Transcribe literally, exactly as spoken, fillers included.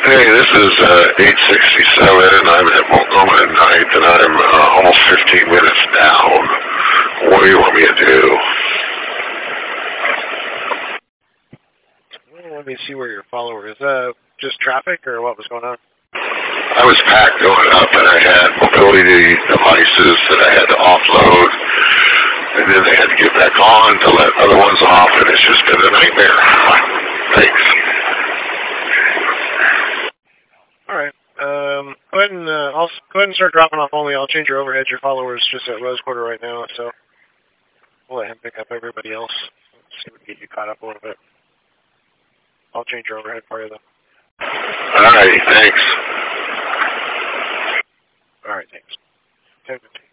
Hey, this is uh, eight sixty-seven, and I'm at Multnomah and ninth, and I'm uh, almost fifteen minutes down. What do you want me to do? Well, let me see where your follower is. Uh, just traffic, or what was going on? I was packed going up, and I had mobility devices that I had to offload, and then they had to get back on to let other ones off, and it's just been a nightmare. Thanks. All right. Um, go ahead and uh, I'll go ahead and start dropping off only. I'll change your overhead. Your follower's just at Rose Quarter right now, so we'll let him pick up everybody else. Let's see if we can get you caught up a little bit. I'll change your overhead for you, though. All right, thanks. All right, thanks. ten fifteen.